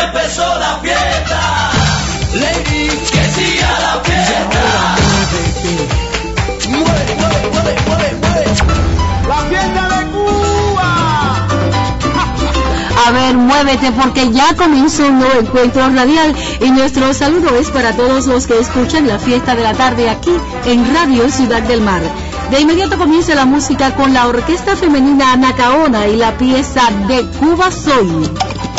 empezó la fiesta. Ladies, que siga la fiesta. Mueve, mueve, mueve, mueve, mueve. La fiesta de Cuba. A ver, muévete porque ya comenzó un nuevo encuentro radial y nuestro saludo es para todos los que escuchan la fiesta de la tarde aquí en Radio Ciudad del Mar. De inmediato comienza la música con la orquesta femenina Anacaona y la pieza De Cuba Soy.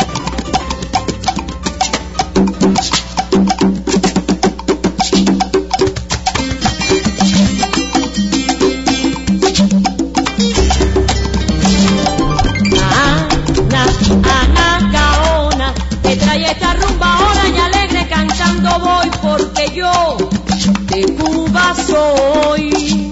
Anacaona, que trae esta rumba ahora y alegre cantando voy porque yo de Cuba soy.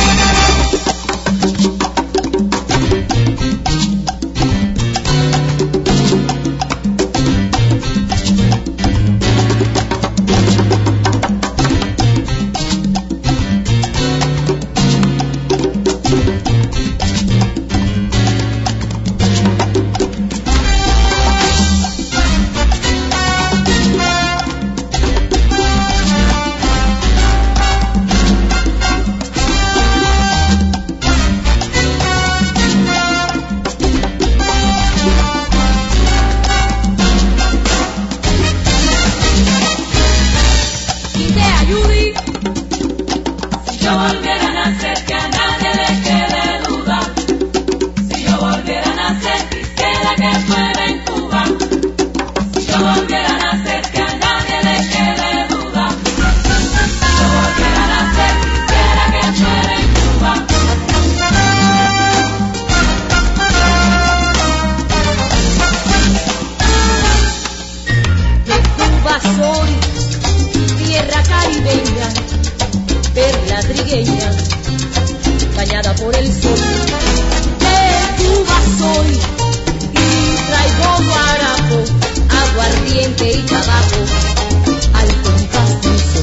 Bañada por el sol, de Cuba soy y traigo guarapo, aguardiente y tabaco al compás del sol.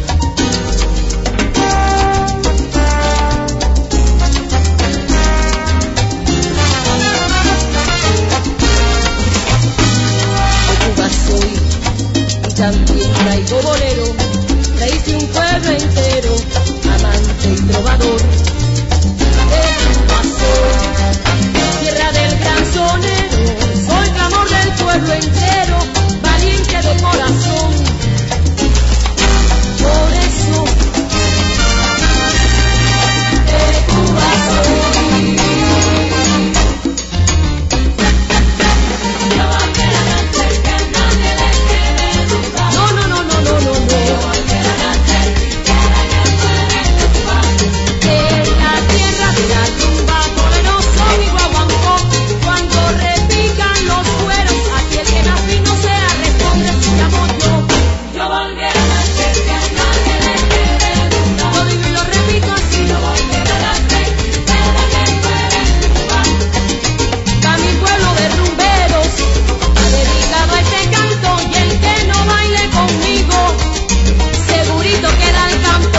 De Cuba soy y también traigo bolero, le hice un pueblo entero, amante y trovador. De Cuba soy, tierra del gran sonero, soy clamor del pueblo entero, valiente de corazón. Por eso, de Cuba soy. Yo volviera a nacer, que a nadie le quede duda. No, no, no, no, no, no, no. Yo volviera a nacer, quisiera que fuera en Cuba. De la tierra de la tumba, poderoso mi guaguancó. Cuando repican los cueros, aquí el que más fino sea responde su amor yo. Yo volviera a nacer, que a nadie le quede duda. Lo digo y lo repito así. Yo volviera a nacer, quisiera que fuera en Cuba. Pa' mi pueblo de rumberos, ha dedicado a este canto y el que no baile conmigo, segurito queda al campo.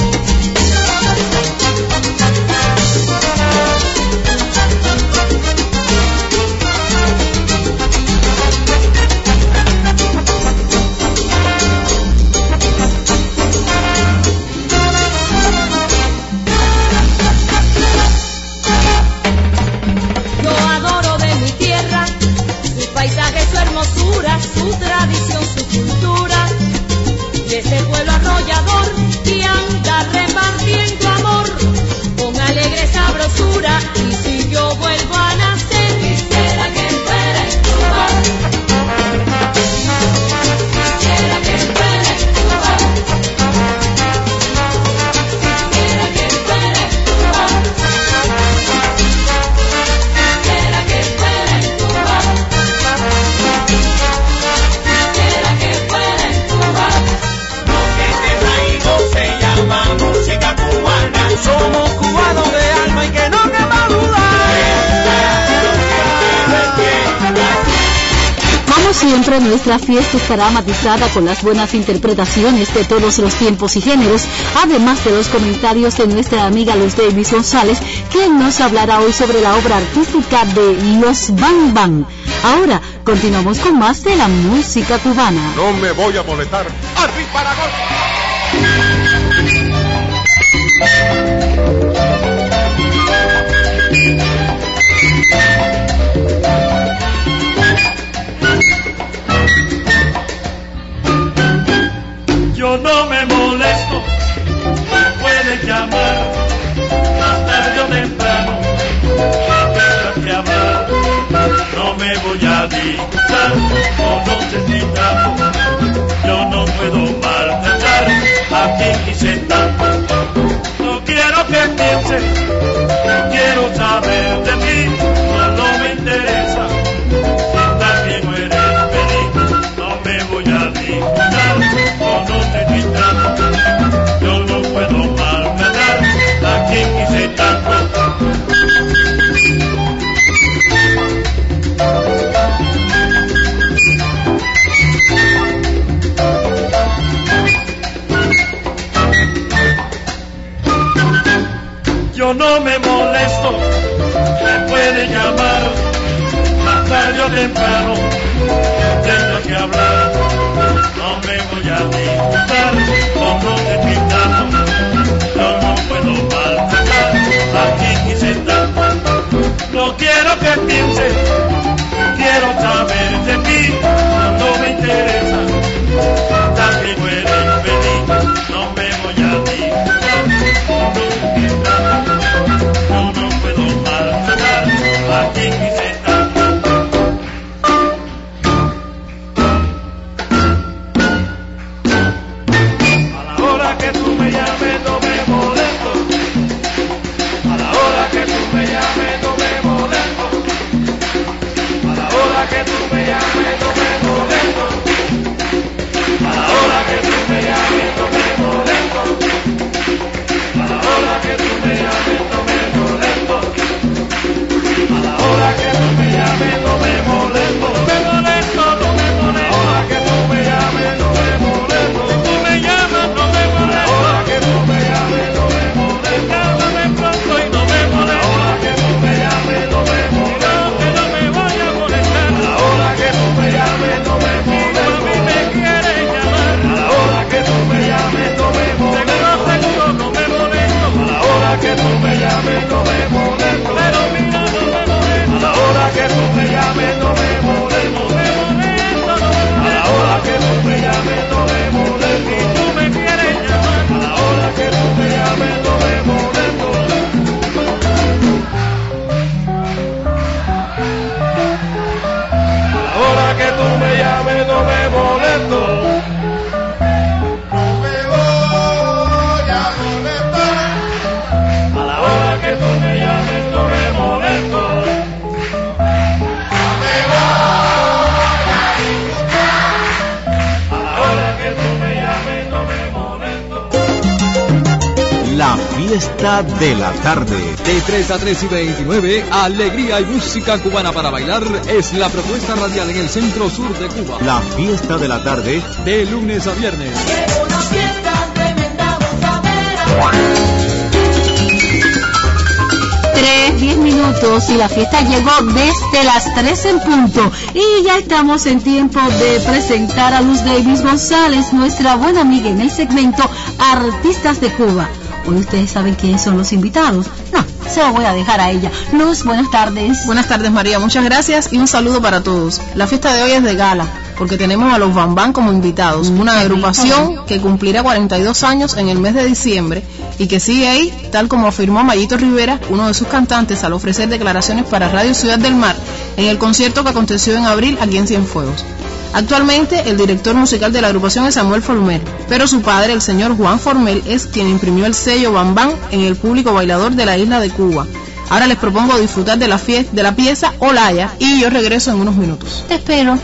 Yo adoro de mi tierra, su paisaje, su hermosura, su tradición, su cultura, de ese pueblo arrollador que anda repartiendo amor con alegre sabrosura. Y si yo vuelvo a nacer, quisiera que fuera en Cuba. Quisiera que fuera en Cuba. Quisiera que fuera en Cuba. Quisiera que fuera en Cuba. Quisiera que fuera en Cuba. Lo que te traigo se llama música cubana. Somos cubanos de alma y que no quepa duda. Como siempre, nuestra fiesta estará matizada con las buenas interpretaciones de todos los tiempos y géneros, además de los comentarios de nuestra amiga Luz Davis González, quien nos hablará hoy sobre la obra artística de Los Bang Bang. Ahora continuamos con más de la música cubana. No me voy a molestar. ¡Arriba para gol! Yo no me molesto, me pueden llamar más tarde o temprano, tengo que hablar, no me voy a disgustar con los sentimientos, yo no puedo maltratar a quien quise tanto, no quiero que piense, no quiero saber de ti, solo me interesa, si estás bien o eres feliz, no me voy a disgustar con los sentimientos, yo no puedo maltratar a quien quise tanto. Yo no me molesto, me puede llamar más tarde o temprano, tengo que hablar, no me voy a disgustar con los despintados, yo no puedo maltratar a quien quise tanto, no quiero que piense, quiero saber de ti, no me interesa, también eres feliz, no me voy a disgustar con los despintados. Yo no puedo maltratar a quien quise tanto. A la hora que tú me llames no me molesto. A la hora que tú me llames no me molesto. A la hora que tú me llames no me molesto. A la hora que tú me llames no me molesto. A la hora que tú me llames no me molesto. A la hora que tú me llames no me molesto. Me molesto, no me molesto. A la hora que tú me llames no me molesto. Tú me llamas, no me molesto. A la hora que tú me llames no me molesto. Llámame pronto y no me molesto. A la hora que tú me llames no me molesto. Que no me vaya a molestar. A la hora que tú me llames no me molesto. A mí me quieres llamar. A la hora que tú me llames no me molesto. Seguro no me molesto. A la hora que tú me llames no me molesto. Pero mira, no me molesto. A la hora que tú me llames no me molesto. Me molesto, no me molesto. A la hora que tú me llames no me molesto. Y tú me quieres llamar. A la hora que tú me llames no me molesto. A la hora que tú me llames no me molesto. A la hora que tú me llames no me molesto. A la hora que tú me llames no me molesto. La fiesta de la tarde. De 3 a 3 y 29, alegría y música cubana para bailar es la propuesta radial en el centro sur de Cuba. La fiesta de la tarde. De lunes a viernes. Una fiesta tremenda, gozadera. 3:10 minutos y la fiesta llegó desde las 3 en punto. Y ya estamos en tiempo de presentar a Luz Davis González, nuestra buena amiga en el segmento Artistas de Cuba. Hoy ustedes saben quiénes son los invitados. No, se lo voy a dejar a ella. Luz, buenas tardes. Buenas tardes, María, muchas gracias y un saludo para todos. La fiesta de hoy es de gala, porque tenemos a los Bambán como invitados, una agrupación que cumplirá 42 años en el mes de diciembre y que sigue ahí, tal como afirmó Mayito Rivera, uno de sus cantantes, al ofrecer declaraciones para Radio Ciudad del Mar en el concierto que aconteció en abril aquí en Cienfuegos. Actualmente el director musical de la agrupación es Samuel Formel, pero su padre, el señor Juan Formel, es quien imprimió el sello Bambán en el público bailador de la isla de Cuba. Ahora les propongo disfrutar de la pieza Olaya y yo regreso en unos minutos. Te espero.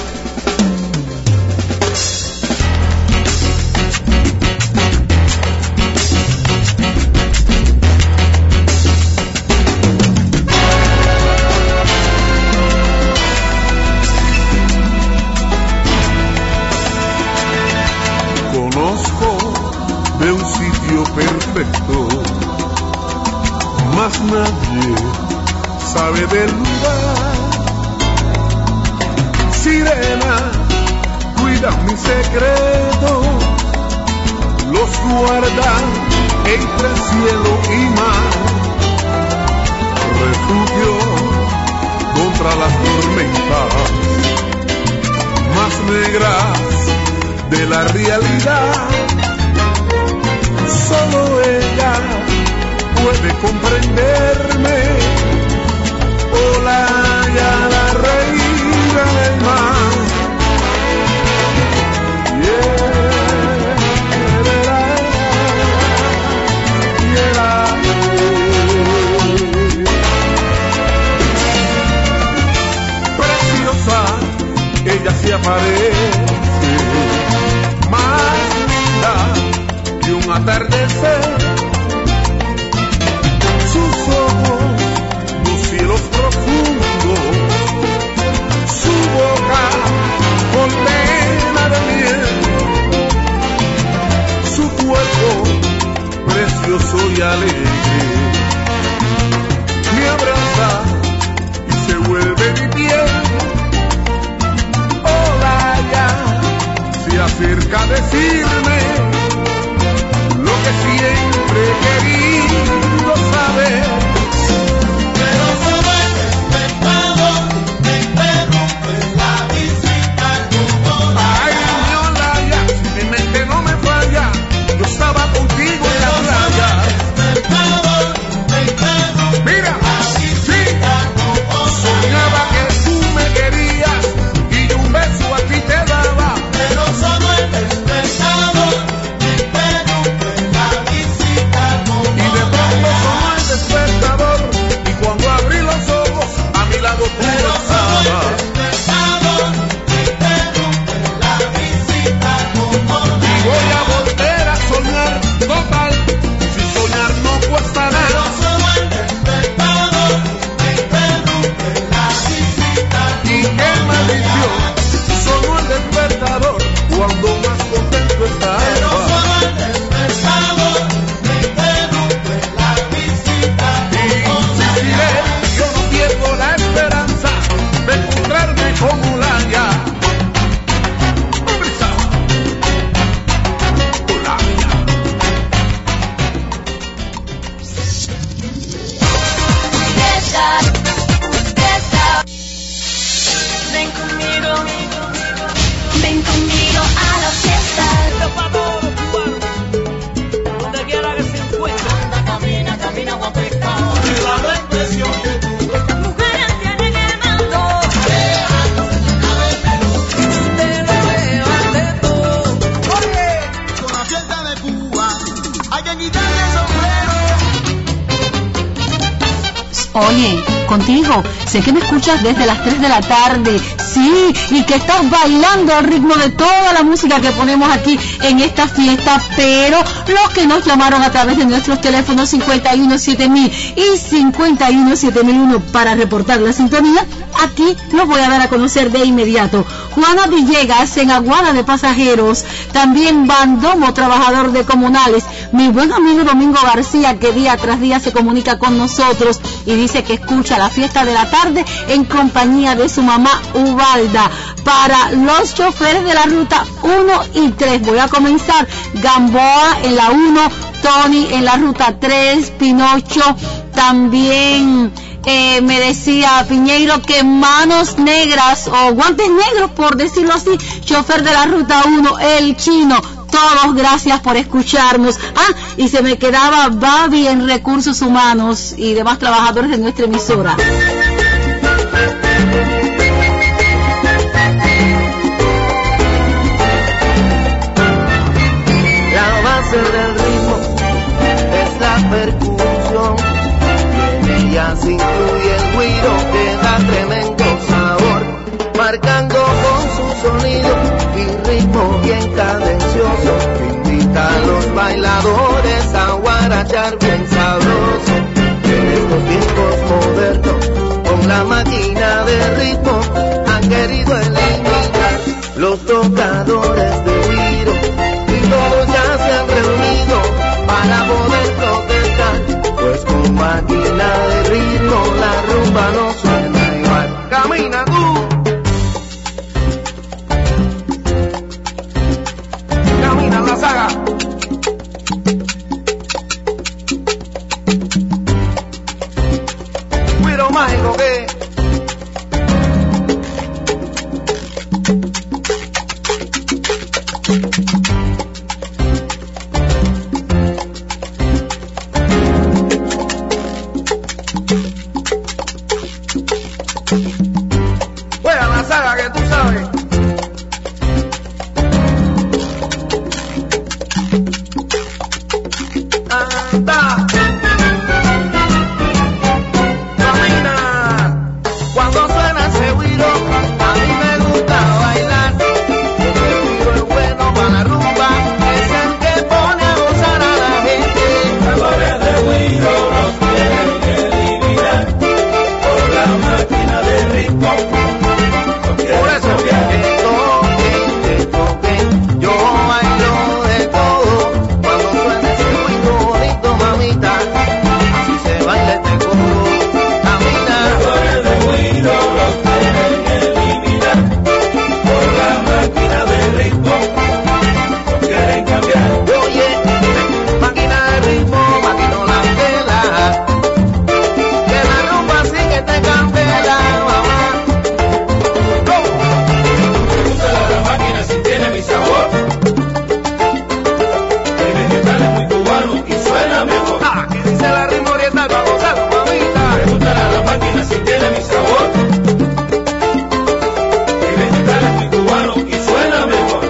De un sitio perfecto, mas nadie sabe del lugar. sirenas cuidan mis secretos, los guardan entre cielo y mar, refugio contra las tormentas más negras de la realidad. Solo ella puede comprenderme. Hola, ya la reina del mar. Preciosa, ella se aparece, más linda que un atardecer. Sus ojos, los cielos profundos, su boca condena de miel, su cuerpo precioso y alegre me abraza y se vuelve mi piel. Hola, ya se acerca a decirme lo que siempre he querido saber. Pero solo el despertador me interrumpe la visita como la. Ay, mi Olaya, si mi mente no me falla, yo estaba contigo en la playa. Mira, sí, soñaba que tú me querías y un beso a ti te daba. Pero solo el despertador me interrumpe la visita como Y de pronto sonó el despertador y cuando abrí los ojos a mi lado tú Pero solo el estabas. despertador me interrumpe la visita como Y voy a volver a soñar, total, si soñar no cuesta Pero nada. solo el despertador me interrumpe la visita Y qué maldición, sonó el despertador cuando más contento Pero estaba. solo el despertador me interrumpe la visita Y insistiré, yo no pierdo la esperanza de encontrarme con Olaya. Brisa. Olaya. Ven conmigo, ven conmigo a la fiesta. Donde quiera que se encuentre. Anda, camina, camina, guapeca. Me da la impresión que tú Estas mujeres tienen el mando. te lo llevas de todo. Oye, con la fiesta de Cuba hay que quitarle el sombrero. Oye, contigo, sé que me escuchas desde las 3 de la tarde, sí, y que estás bailando al ritmo de toda la música que ponemos aquí en esta fiesta, pero los que nos llamaron a través de nuestros teléfonos 517000 y 517001 para reportar la sintonía, aquí los voy a dar a conocer de inmediato. Juana Villegas en Aguada de Pasajeros, también Bandomo, trabajador de comunales, mi buen amigo Domingo García, que día tras día se comunica con nosotros y dice que escucha la fiesta de la tarde en compañía de su mamá Ubalda. Para los choferes de la ruta 1 y 3, voy a comenzar. Gamboa en la 1, Tony en la ruta 3, Pinocho también. Me decía Piñeiro que manos negras o guantes negros, por decirlo así, chofer de la ruta 1, el chino. Todos gracias por escucharnos. Y se me quedaba Babi en recursos humanos y demás trabajadores de nuestra emisora. La base del ritmo es la percusión. Y en ella se incluye el güiro que da tremendo sabor, marcando con su sonido mi ritmo bien cadencioso, que invita a los bailadores a guarachar bien sabroso. En estos tiempos modernos, con la máquina de ritmo, han querido eliminar los tocadores de güiro, y todos ya se han reunido para poder protestar, pues con máquina de ritmo la rumba no suena igual. Camina tú. que juega la saga que tú sabes. Anda, camina. Cuando suena ese güiro, a mí me gusta bailar. Porque el güiro es bueno para la rumba, es el que pone a gozar a la gente. Sabores de güiro los tienen que eliminar por la máquina de ritmo. Por eso que toquen, yo bailo de todo. Cuando suene ese güiro bonito, mamita, así se baila este coro. Camina. Sabores de güiro los tienen que eliminar por la máquina de ritmo. No quieren cambiar. Oye, máquina de ritmo, maquino la tela, que la rumba sí que te candela, mamá. Me gusta la máquina si tiene mi sabor. Mi vegetal es muy cubano y suena mejor. Ah, que dice la ritmo oriental para gozar, mamita. Me gusta la máquina si tiene mi sabor. Mi vegetal es muy cubano y suena mejor.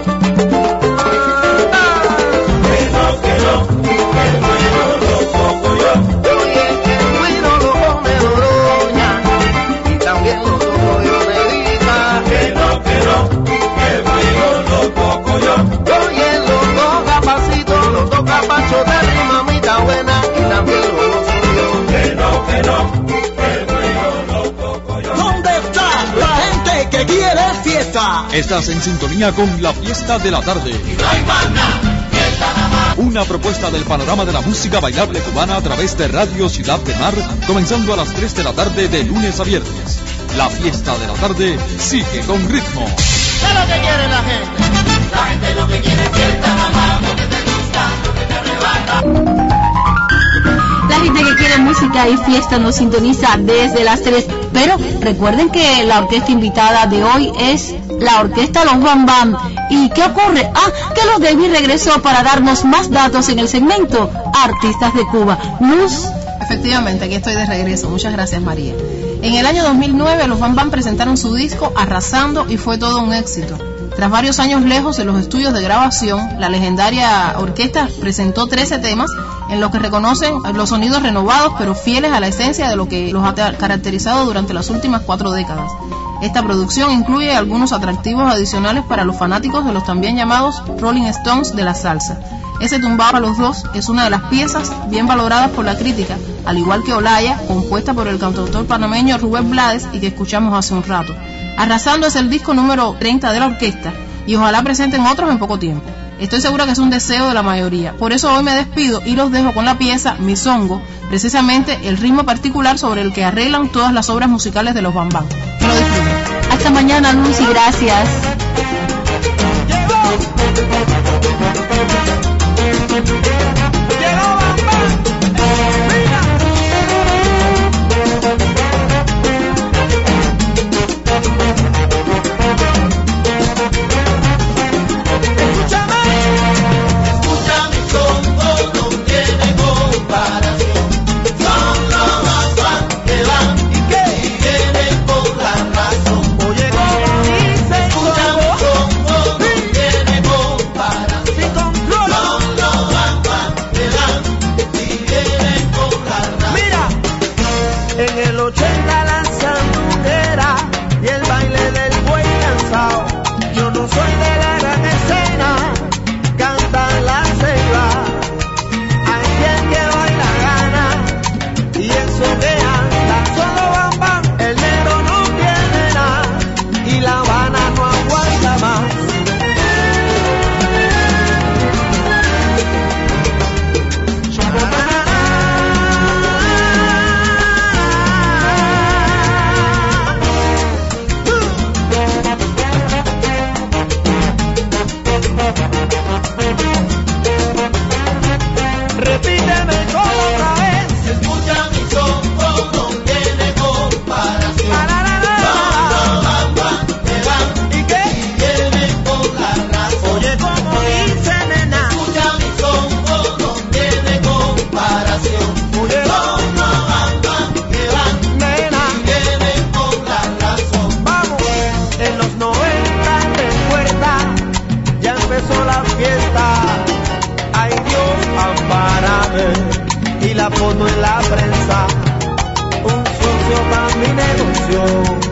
Que no, que el güiro lo toco yo. Oye, que el güiro lo pone Doroña, y también lo toco yo, negrita. Que no, que el güiro lo toco yo. Oye, lo toca Pasito, lo toca Pacho de mamita buena, y también lo gozo yo. Que no, el güiro lo toco yo. ¿Dónde está la gente que quiere fiesta? Estás en sintonía con la fiesta de la tarde. No hay más nada, fiesta nada más. Una propuesta del panorama de la música bailable cubana a través de Radio Ciudad del Mar, comenzando a las 3 de la tarde de lunes a viernes. La fiesta de la tarde sigue con ritmo. ¿Qué es lo que quiere la gente? La gente lo que quiere es fiesta nada más, lo que te gusta, lo que te arrebata. La gente que quiere música y fiesta nos sintoniza desde las 3. Pero recuerden que la orquesta invitada de hoy es la orquesta Los Bam Bam. ¿Y qué ocurre? Que Los Davis regresó para darnos más datos en el segmento Artistas de Cuba. Luz. Efectivamente, aquí estoy de regreso. Muchas gracias, María. En el año 2009, los Bam Bam presentaron su disco Arrasando y fue todo un éxito. Tras varios años lejos de los estudios de grabación, la legendaria orquesta presentó 13 temas en los que reconocen los sonidos renovados pero fieles a la esencia de lo que los ha caracterizado durante las últimas 4 décadas. Esta producción incluye algunos atractivos adicionales para los fanáticos de los también llamados Rolling Stones de la salsa. Ese tumbado a los dos es una de las piezas bien valoradas por la crítica, al igual que Olaya, compuesta por el cantautor panameño Rubén Blades y que escuchamos hace un rato. Arrasando es el disco número 30 de la orquesta y ojalá presenten otros en poco tiempo. Estoy segura que es un deseo de la mayoría. Por eso hoy me despido y los dejo con la pieza Mi Songo, precisamente el ritmo particular sobre el que arreglan todas las obras musicales de los Bam Bam. Que lo disfruten. Hasta mañana, Luz, y gracias.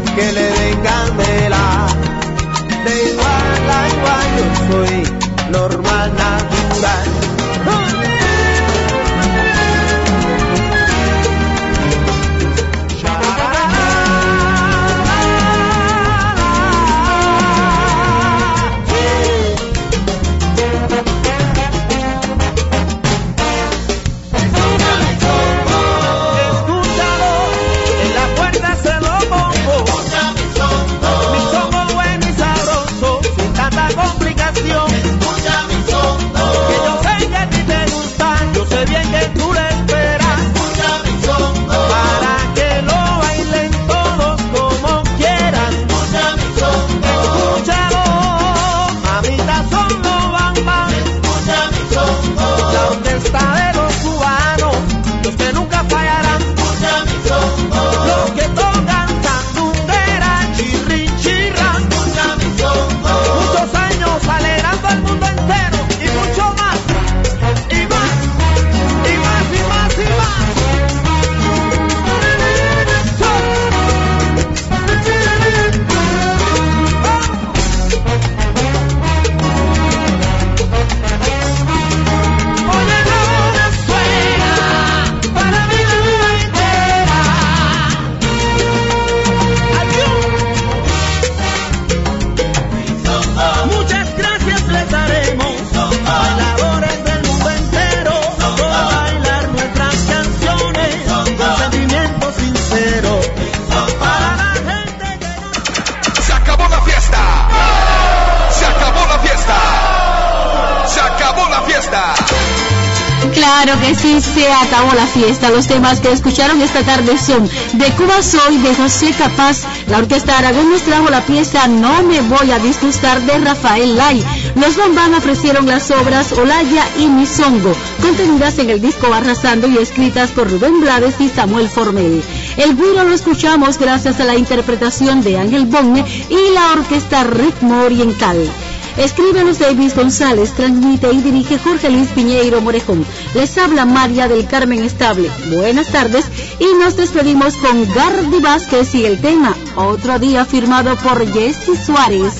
que le den candela. De igual a igual yo soy normal, natural. Claro que sí, se acabó la fiesta. Los temas que escucharon esta tarde son De Cuba Soy, de José Capaz. La Orquesta Aragón nos trajo la pieza No me voy a disgustar, de Rafael Lai. Los Bambán ofrecieron las obras Olaya y Misongo, contenidas en el disco Arrasando y escritas por Rubén Blades y Samuel Formel. El güiro lo escuchamos gracias a la interpretación de Ángel Bonne y la Orquesta Ritmo Oriental. Escríbenos Davis González, transmite y dirige Jorge Luis Piñeiro Morejón. Les habla María del Carmen Estable. Buenas tardes y nos despedimos con Gardy Vázquez y el tema Otro Día, firmado por Jesse Suárez.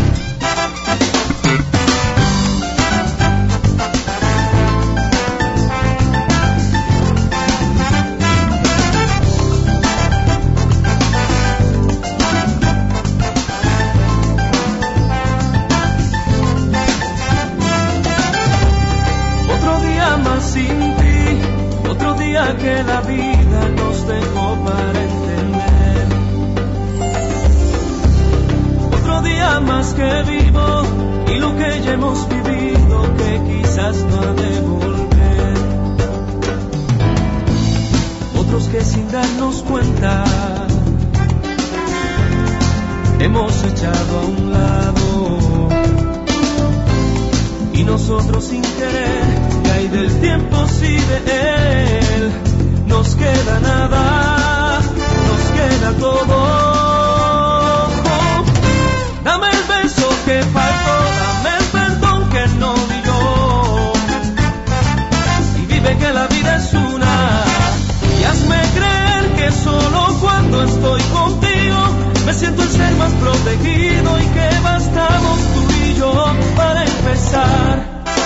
Que la vida nos dejó para entender. Otro día más que vivo y lo que ya hemos vivido que quizás no ha de volver. Otros que sin darnos cuenta hemos echado a un lado y nosotros sin querer, que hay del tiempo si de él nos queda nada, nos queda todo. Dame el beso que faltó, dame el perdón que no di yo, y vive que la vida es una, y hazme creer que solo cuando estoy contigo me siento el ser más protegido y que bastamos tú y yo para empezar.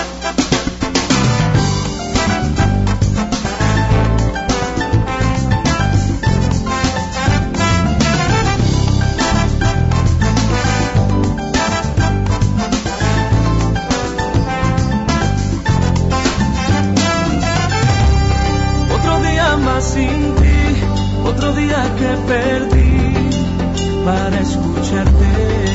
Sin ti, otro día que perdí para escucharte,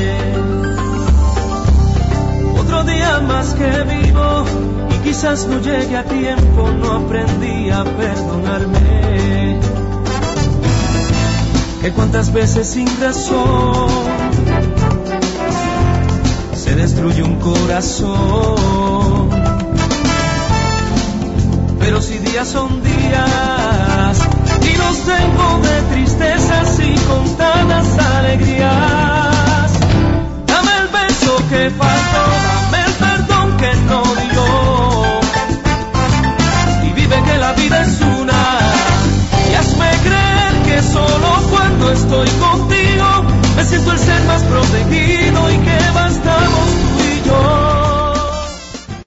otro día más que vivo y quizás no llegue a tiempo, no aprendí a perdonarme, que cuántas veces sin razón se destruye un corazón, pero si días son días y los tengo de tristezas y contadas alegrías, dame el beso que falta.